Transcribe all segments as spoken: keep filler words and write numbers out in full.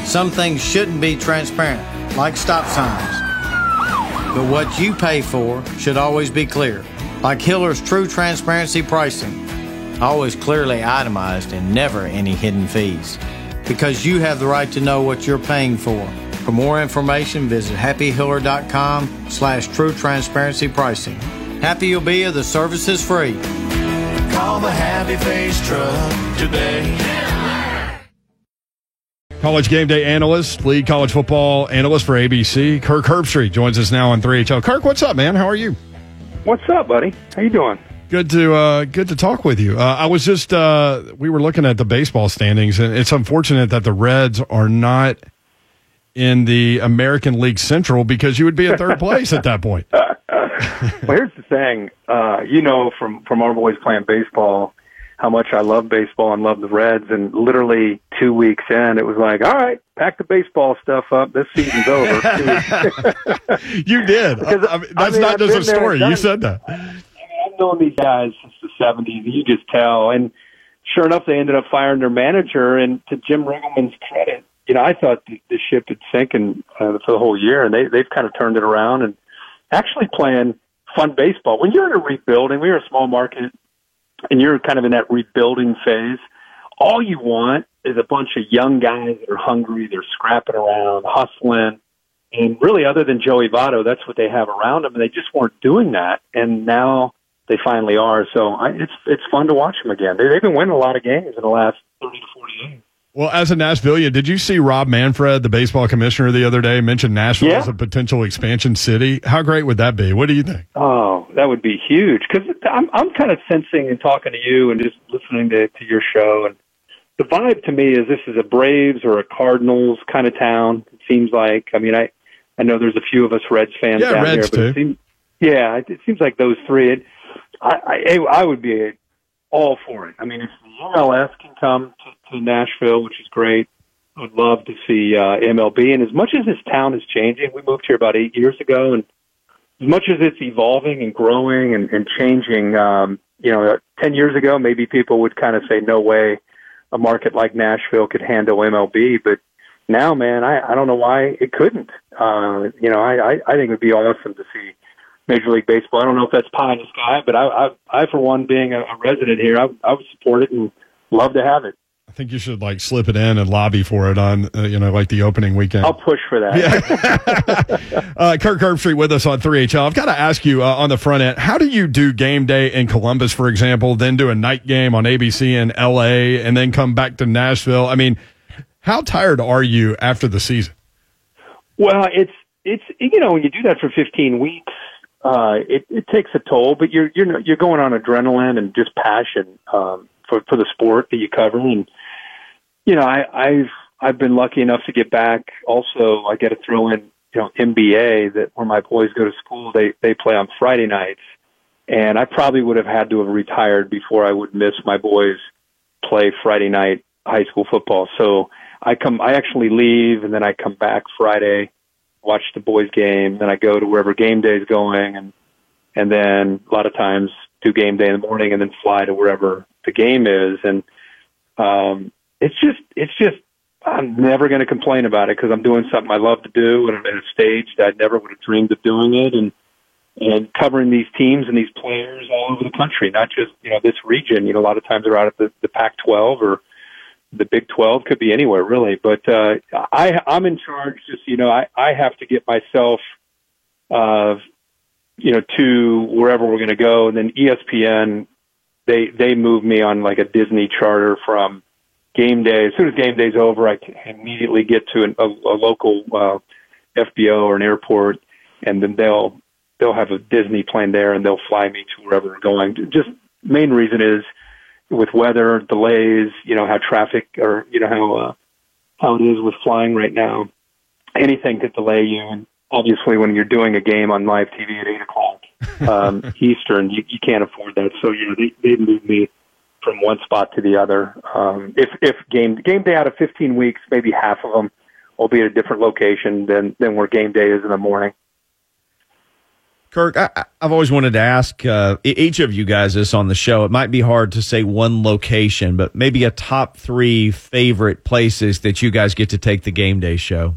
Some things shouldn't be transparent, like stop signs. But what you pay for should always be clear, like Hiller's True Transparency Pricing. Always clearly itemized and never any hidden fees. Because you have the right to know what you're paying for. For more information, visit happy hiller dot com slash true transparency pricing. Happy you'll be if the service is free. Call the Happy Face Truck today. College game day analyst, lead college football analyst for A B C, Kirk Herbstreit joins us now on three H L. Kirk, what's up, man? How are you? What's up, buddy? How you doing? Good to uh, good to talk with you. Uh, I was just uh, we were looking at the baseball standings, and it's unfortunate that the Reds are not in the American League Central because you would be in third place at that point. Well, here's the thing. Uh, you know, from from our boys playing baseball, how much I love baseball and love the Reds. And literally two weeks in, it was like, all right, pack the baseball stuff up. This season's over. You did. Because, I mean, that's I mean, not I've just a been there story. and You done said that. I've known these guys since the seventies, and you just tell. And sure enough, they ended up firing their manager. And to Jim Riggleman's credit, you know, I thought the, the ship had sinking uh, for the whole year, and they, they've kind of turned it around and actually playing fun baseball. When you're in a rebuilding, we were a small market, and you're kind of in that rebuilding phase, all you want is a bunch of young guys that are hungry, they're scrapping around, hustling. And really, other than Joey Votto, that's what they have around them, and they just weren't doing that. And now they finally are. So I, it's it's fun to watch them again. They, they've been winning a lot of games in the last thirty to forty years. Well, as a Nashvilleian, did you see Rob Manfred, the baseball commissioner, the other day mention Nashville yeah. as a potential expansion city? How great would that be? What do you think? Oh, that would be huge. Because I'm I'm kind of sensing and talking to you and just listening to, to your show, and the vibe to me is this is a Braves or a Cardinals kind of town. It seems like. I mean, I I know there's a few of us Reds fans yeah, down Reds here, but too. it seems yeah, it, it seems like those three. It, I, I I would be all for it. I mean, if the M L S can come to, to Nashville, which is great. I would love to see uh, M L B. And as much as this town is changing, we moved here about eight years ago, and as much as it's evolving and growing and, and changing, um, you know, ten years ago, maybe people would kind of say, no way a market like Nashville could handle M L B. But now, man, I, I don't know why it couldn't. Uh, you know, I, I, I think it would be awesome to see Major League Baseball. I don't know if that's pie in the sky, but I, I, I for one, being a, a resident here, I, I would support it and love to have it. I think you should like slip it in and lobby for it on, uh, you know, like the opening weekend. I'll push for that. Yeah. uh, Kirk Herbstreit with us on three H L. I've got to ask you uh, on the front end, how do you do game day in Columbus, for example, then do a night game on A B C in L A, and then come back to Nashville? I mean, how tired are you after the season? Well, it's it's you know, when you do that for fifteen weeks, uh, it, it takes a toll. But you're you're you're going on adrenaline and just passion um, for for the sport that you cover. And you know, I, I've I've been lucky enough to get back. Also, I get to throw in you know N B A, that where my boys go to school. They they play on Friday nights, and I probably would have had to have retired before I would miss my boys play Friday night high school football. So I come, I actually leave, and then I come back Friday, watch the boys' game, then I go to wherever game day is going, and and then a lot of times do game day in the morning, and then fly to wherever the game is. And um, it's just, it's just, I'm never going to complain about it because I'm doing something I love to do, and I'm at a stage that I never would have dreamed of doing it, and and covering these teams and these players all over the country, not just you know this region. You know, a lot of times they're out at the, the Pac twelve or the Big twelve, could be anywhere really. But uh, I, I'm in charge. Just you know, I, I have to get myself, uh, you know, to wherever we're going to go, and then E S P N, they they move me on like a Disney charter from game day. As soon as game day's over, I can immediately get to an, a, a local uh, F B O or an airport, and then they'll they'll have a Disney plane there, and they'll fly me to wherever we're going. Just main reason is, with weather delays, you know, how traffic or, you know, how, uh, how it is with flying right now, anything could delay you. And obviously when you're doing a game on live T V at eight o'clock, um, Eastern, you, you can't afford that. So, you know, they, they move me from one spot to the other. Um, if, if game, game day out of fifteen weeks, maybe half of them will be at a different location than, than where game day is in the morning. Kirk, I, I've always wanted to ask uh, each of you guys this on the show. It might be hard to say one location, but maybe a top three favorite places that you guys get to take the game day show.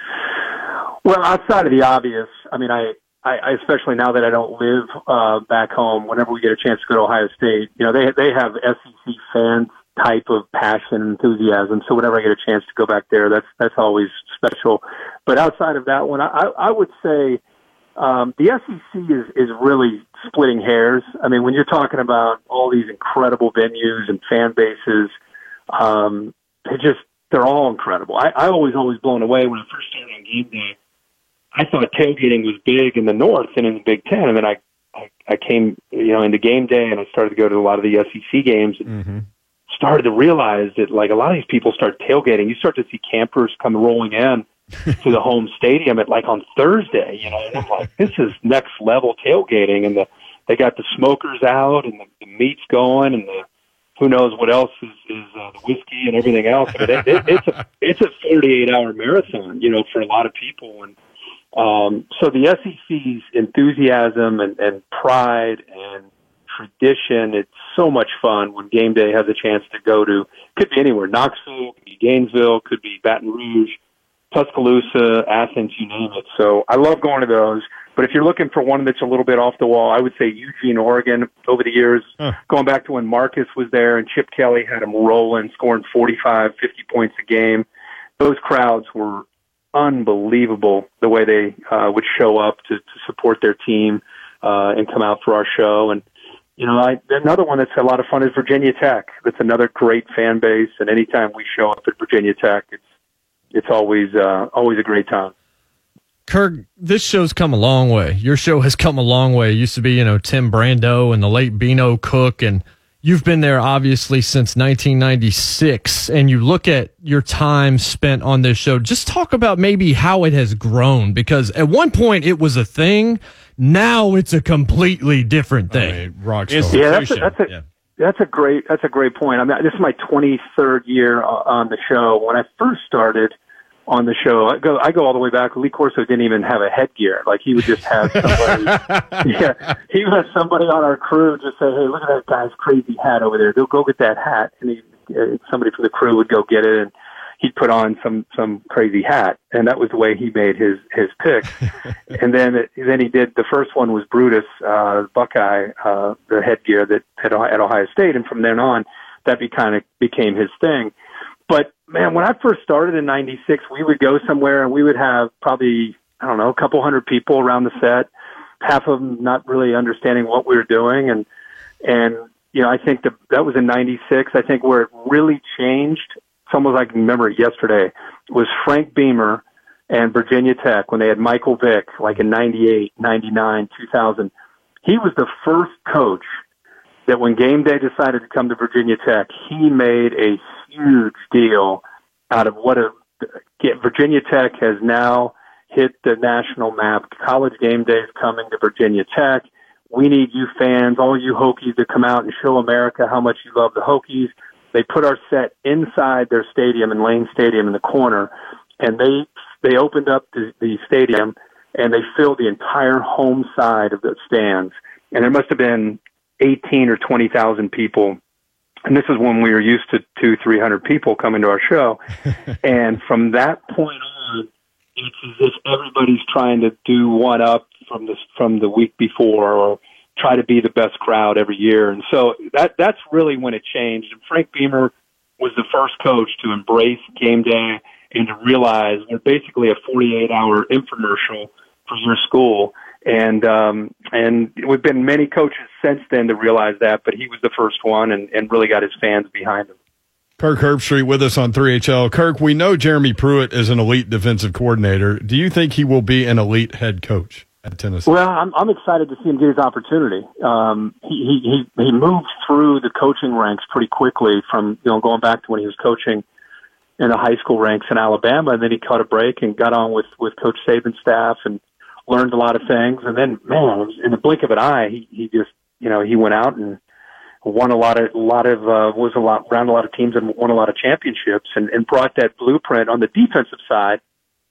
Well, outside of the obvious, I mean, I, I especially now that I don't live uh, back home, whenever we get a chance to go to Ohio State, you know, they they have S E C fans type of passion and enthusiasm. So whenever I get a chance to go back there, that's that's always special. But outside of that one, I, I would say um, the S E C is, is really splitting hairs. I mean, when you're talking about all these incredible venues and fan bases, um, they just they're all incredible. I, I always always blown away when I first started on game day. I thought tailgating was big in the North and in the Big Ten, and then I, I, I came, you know, into game day, and I started to go to a lot of the S E C games, and mm-hmm. started to realize that, like, a lot of these people start tailgating. You start to see campers come rolling in to the home stadium at, like, on Thursday, you know, and I'm like, this is next level tailgating, and the they got the smokers out, and the, the meat's going, and the who knows what else is, is uh, the whiskey and everything else. But it, it, it's a it's a forty-eight hour marathon, you know, for a lot of people, and Um, so the S E C's enthusiasm and, and pride and tradition, it's so much fun when game day has a chance to go to, could be anywhere, Knoxville, could be Gainesville, could be Baton Rouge, Tuscaloosa, Athens, you name it. So I love going to those. But if you're looking for one that's a little bit off the wall, I would say Eugene, Oregon. Over the years, huh. going back to when Marcus was there and Chip Kelly had him rolling, scoring forty-five, fifty points a game, those crowds were unbelievable the way they uh, would show up to, to support their team uh, and come out for our show. And, you know, I, another one that's a lot of fun is Virginia Tech. That's another great fan base. And anytime we show up at Virginia Tech, it's it's always uh, always a great time. Kirk, this show's come a long way. Your show has come a long way. It used to be, you know, Tim Brando and the late Beano Cook, and you've been there obviously since nineteen ninety-six, and you look at your time spent on this show. Just talk about maybe how it has grown, because at one point it was a thing. Now it's a completely different thing. I mean, rock star. Yeah, that's a, that's a, yeah. that's a great that's a great point. I mean, this is my twenty-third year on the show. When I first started on the show, I go I go all the way back. Lee Corso didn't even have a headgear. Like, he would just have somebody. yeah, he would have somebody on our crew just say, "Hey, look at that guy's crazy hat over there. Go go get that hat." And he, uh, somebody from the crew would go get it, and he'd put on some some crazy hat. And that was the way he made his his pick. And then then he did the first one was Brutus, uh, Buckeye, uh, the headgear that at, at Ohio State, and from then on, that be kind of became his thing. But, man, when I first started in ninety-six, we would go somewhere and we would have probably, I don't know, a couple hundred people around the set, half of them not really understanding what we were doing. And, and you know, I think the, that was in ninety-six. I think where it really changed, it's almost like I can remember it yesterday, was Frank Beamer and Virginia Tech when they had Michael Vick, like in ninety-eight, ninety-nine, two thousand. He was the first coach that when game day decided to come to Virginia Tech, he made a huge deal out of what a Virginia Tech has now hit the national map. College game day is coming to Virginia Tech. We need you fans, all you Hokies, to come out and show America how much you love the Hokies. They put our set inside their stadium in Lane Stadium in the corner, and they they opened up the, the stadium, and they filled the entire home side of the stands. And there must have been eighteen or twenty thousand people. And this is when we were used to two, three hundred people coming to our show. And from that point on, it's as if everybody's trying to do one up from this, from the week before, or try to be the best crowd every year. And so that, that's really when it changed. And Frank Beamer was the first coach to embrace game day and to realize we're basically a forty-eight hour infomercial for your school. And um, and we've been many coaches since then to realize that, but he was the first one and, and really got his fans behind him. Kirk Herbstreit with us on three H L. Kirk, we know Jeremy Pruitt is an elite defensive coordinator. Do you think he will be an elite head coach at Tennessee? Well, I'm, I'm excited to see him get his opportunity. Um, he, he he moved through the coaching ranks pretty quickly from, you know, going back to when he was coaching in the high school ranks in Alabama, and then he caught a break and got on with, with Coach Saban's staff and learned a lot of things. And then, man, in the blink of an eye, he, he just, you know, he went out and won a lot of, a lot of, uh, was a lot, around a lot of teams and won a lot of championships, and, and brought that blueprint on the defensive side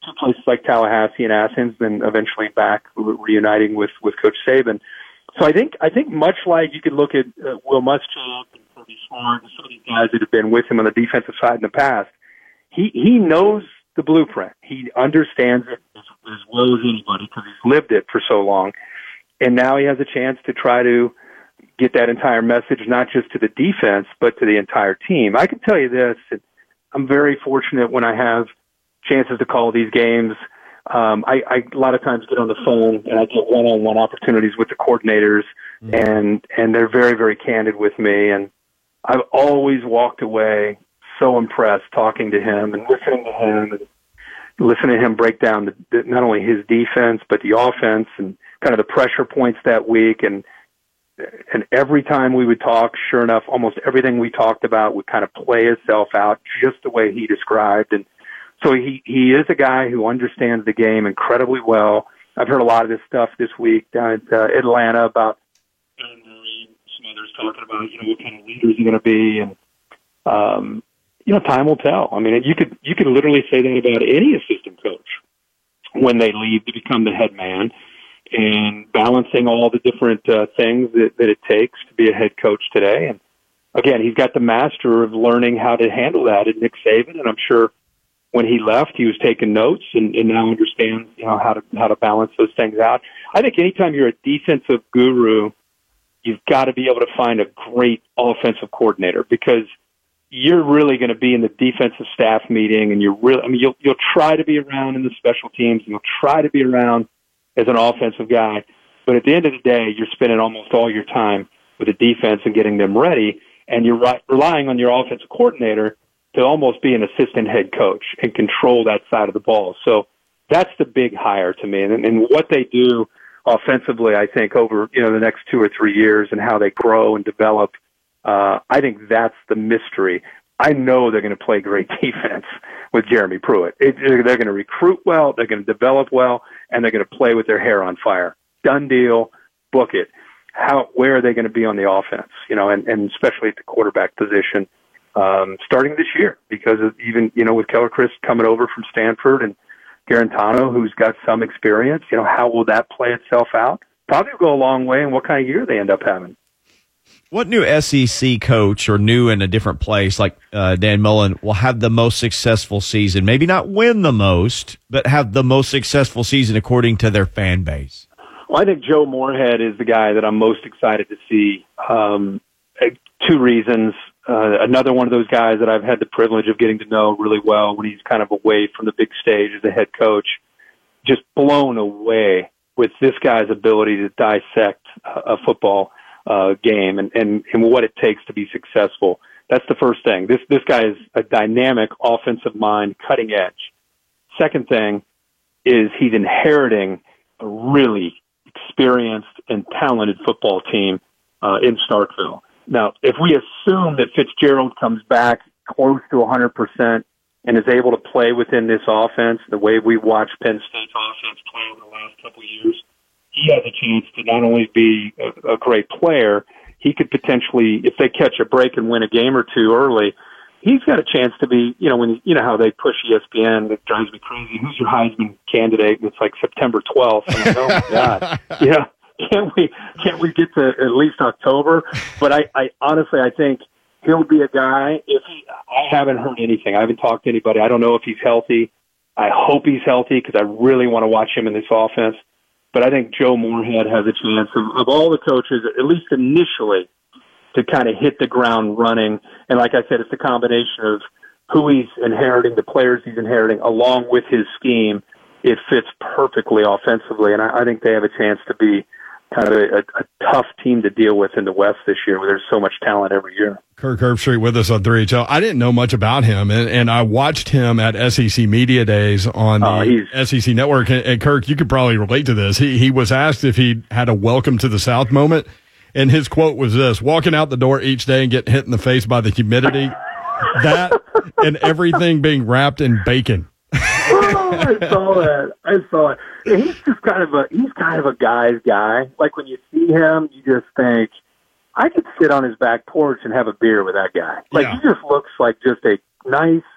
to places like Tallahassee and Athens, then eventually back re- reuniting with, with Coach Saban. So I think I think much like you could look at uh, Will Muschamp and Kirby Smart and some of these guys that have been with him on the defensive side in the past, he he knows the blueprint. He understands it as, as well as anybody because he's lived it for so long. And now he has a chance to try to get that entire message, not just to the defense, but to the entire team. I can tell you this, I'm very fortunate when I have chances to call these games. Um, I, I a lot of times get on the phone and I get one-on-one opportunities with the coordinators, mm-hmm. and and they're very, very candid with me. And I've always walked away so impressed talking to him and listening to him and listening to him break down the, the, not only his defense but the offense and kind of the pressure points that week. And and every time we would talk, sure enough, almost everything we talked about would kind of play itself out just the way he described. And so he, he is a guy who understands the game incredibly well. I've heard a lot of this stuff this week down at uh, Atlanta about John Murray and some others talking about, you know, what kind of leader is he going to be. And, um, you know, time will tell. I mean, you could, you could literally say that about any assistant coach when they leave to become the head man, and balancing all the different uh, things that, that it takes to be a head coach today. And again, he's got the master of learning how to handle that in Nick Saban, and I'm sure when he left, he was taking notes and, and now understands, you know, how to how to balance those things out. I think anytime you're a defensive guru, you've got to be able to find a great offensive coordinator, because you're really going to be in the defensive staff meeting, and you're really, I mean, you'll you'll try to be around in the special teams, and you'll try to be around as an offensive guy, but at the end of the day, you're spending almost all your time with the defense and getting them ready, and you're re- relying on your offensive coordinator to almost be an assistant head coach and control that side of the ball. So that's the big hire to me. And, and what they do offensively, I think, over, you know, the next two or three years and how they grow and develop, uh, I think that's the mystery. I know they're going to play great defense with Jeremy Pruitt. It, they're going to recruit well, they're going to develop well, and they're going to play with their hair on fire. Done deal, book it. How, where are they going to be on the offense? You know, and, and especially at the quarterback position, um, starting this year, because of even, you know, with Keller Chris coming over from Stanford and Garantano, who's got some experience, you know, how will that play itself out? Probably will go a long way in what kind of year they end up having. What new S E C coach, or new in a different place like uh, Dan Mullen, will have the most successful season? Maybe not win the most, but have the most successful season according to their fan base. Well, I think Joe Moorhead is the guy that I'm most excited to see. Um, two reasons. Uh, another one of those guys that I've had the privilege of getting to know really well when he's kind of away from the big stage as a head coach. Just blown away with this guy's ability to dissect a football uh, game and, and, and what it takes to be successful. That's the first thing. This, this guy is a dynamic offensive mind, cutting edge. Second thing is he's inheriting a really experienced and talented football team uh, in Starkville. Now, if we assume that Fitzgerald comes back close to one hundred percent and is able to play within this offense the way we watched Penn State's offense play over the last couple of years, he has a chance to not only be a, a great player, he could potentially, if they catch a break and win a game or two early, he's got a chance to be, you know, when you know how they push E S P N, it drives me crazy. Who's your Heisman candidate? And it's like September twelfth. I'm like, oh my God. Yeah. Can't we, can't we get to at least October? But I, I honestly, I think he'll be a guy, if he, I haven't heard anything. I haven't talked to anybody. I don't know if he's healthy. I hope he's healthy because I really want to watch him in this offense. But I think Joe Moorhead has a chance of, of all the coaches, at least initially, to kind of hit the ground running. And like I said, it's a combination of who he's inheriting, the players he's inheriting, along with his scheme. It fits perfectly offensively. And I, I think they have a chance to be kind of a, a tough team to deal with in the West this year, where there's so much talent every year. Kirk Herbstreit with us on three H L. I didn't know much about him, and, and I watched him at S E C Media Days on the uh, S E C Network. And, and Kirk, you could probably relate to this. He he was asked if he had a welcome to the South moment, and his quote was this: walking out the door each day and getting hit in the face by the humidity, that and everything being wrapped in bacon. Oh, I saw that. I saw it. Yeah, he's just kind of a he's kind of a guy's guy. Like when you see him, you just think, I could sit on his back porch and have a beer with that guy. Like yeah. He just looks like just a nice,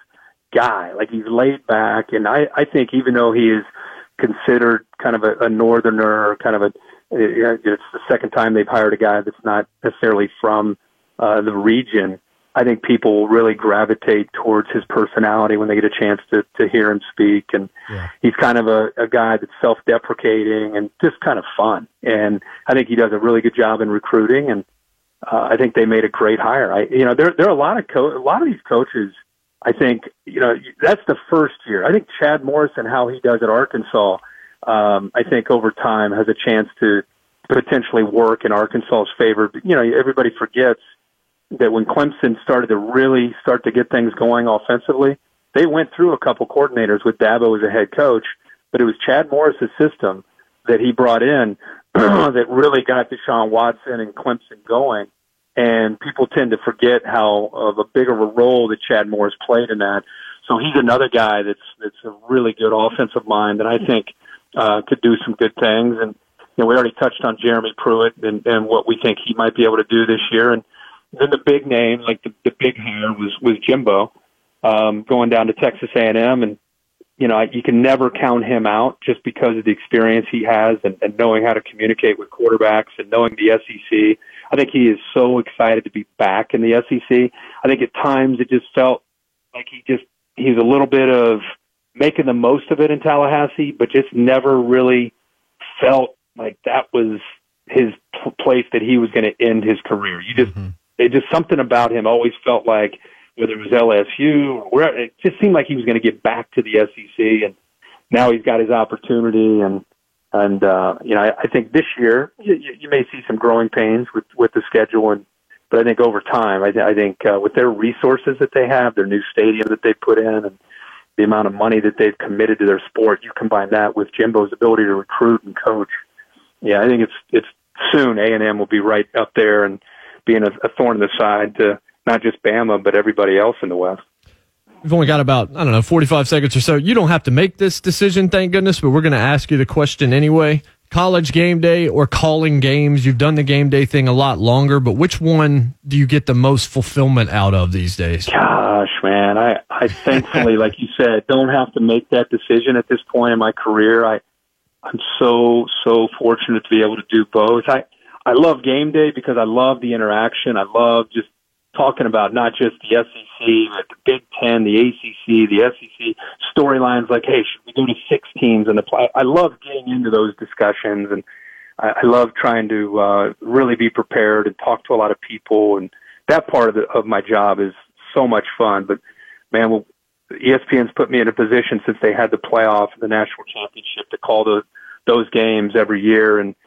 guy. Like, he's laid back, and I, I think even though he is considered kind of a, a northerner, or kind of a, it's the second time they've hired a guy that's not necessarily from uh, the region, I think people will really gravitate towards his personality when they get a chance to, to hear him speak. And yeah. he's kind of a, a guy that's self-deprecating and just kind of fun. And I think he does a really good job in recruiting. And uh, I think they made a great hire. I, you know, there there are a lot of co- a lot of these coaches. I think you know that's the first year. I think Chad Morris and how he does at Arkansas, um, I think over time has a chance to potentially work in Arkansas's favor. But, you know, everybody forgets that when Clemson started to really start to get things going offensively, they went through a couple coordinators with Dabo as a head coach, but it was Chad Morris's system that he brought in that really got Deshaun Watson and Clemson going. And people tend to forget how of a bigger of a role that Chad Morris played in that. So he's another guy that's that's a really good offensive mind that I think uh, could do some good things. And you know, we already touched on Jeremy Pruitt and, and what we think he might be able to do this year. And then the big name, like the, the big hire, was was Jimbo, um, going down to Texas A and M, and you know you can never count him out just because of the experience he has and, and knowing how to communicate with quarterbacks and knowing the S E C. I think he is so excited to be back in the S E C. I think at times it just felt like he just he's a little bit of making the most of it in Tallahassee, but just never really felt like that was his p- place that he was going to end his career. You just mm-hmm. It just something about him always felt like, whether it was L S U or wherever, it just seemed like he was going to get back to the S E C, and now he's got his opportunity. And and uh, you know, I, I think this year you, you may see some growing pains with, with the schedule, and but I think over time, I, I think uh, with their resources that they have, their new stadium that they put in, and the amount of money that they've committed to their sport, you combine that with Jimbo's ability to recruit and coach. Yeah, I think it's it's soon A and M will be right up there and being a, a thorn in the side to not just Bama, but everybody else in the West. We've only got about, I don't know, forty-five seconds or so. You don't have to make this decision, thank goodness, but we're going to ask you the question anyway. College game day or calling games? You've done the game day thing a lot longer, but which one do you get the most fulfillment out of these days? Gosh, man, I, I thankfully, like you said, don't have to make that decision at this point in my career. I, I'm so, so fortunate to be able to do both. I, I love game day because I love the interaction. I love just talking about not just the S E C, but the Big Ten, the A C C, the S E C storylines. Like, hey, should we go to six teams in the play? I love getting into those discussions, and I, I love trying to uh, really be prepared and talk to a lot of people. And that part of, the, of my job is so much fun. But man, well, E S P N's put me in a position since they had the playoff and the national championship to call the, those games every year, and.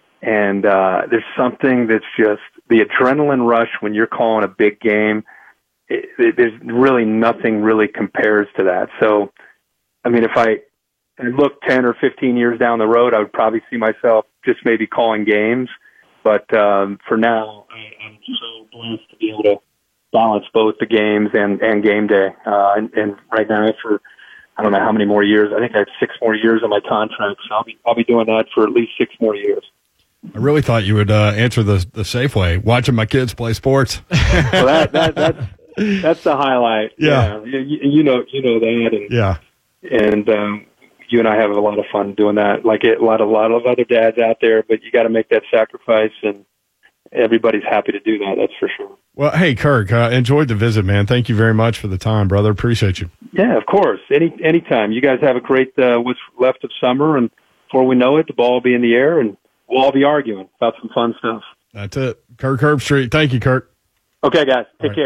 And uh, there's something that's just the adrenaline rush when you're calling a big game. It, it, there's really nothing really compares to that. So, I mean, if I, I look ten or fifteen years down the road, I would probably see myself just maybe calling games. But um, for now, I, I'm so blessed to be able to balance both the games and, and game day. Uh, and, and right now, for I don't know how many more years. I think I have six more years on my contract, so I'll be I'll be doing that for at least six more years. I really thought you would uh, answer the the safe way, watching my kids play sports. Well, that, that that's that's the highlight. Yeah, yeah. You, you know, you know that, and yeah, and um, you and I have a lot of fun doing that. Like a lot, a lot of other dads out there, but you got to make that sacrifice, and everybody's happy to do that. That's for sure. Well, hey, Kirk, uh, enjoyed the visit, man. Thank you very much for the time, brother. Appreciate you. Yeah, of course. Any anytime. You guys have a great uh, what's left of summer, and before we know it, the ball will be in the air, and we'll all be arguing about some fun stuff. That's it. Kirk Herbstreit. Thank you, Kirk. Okay, guys. Take care.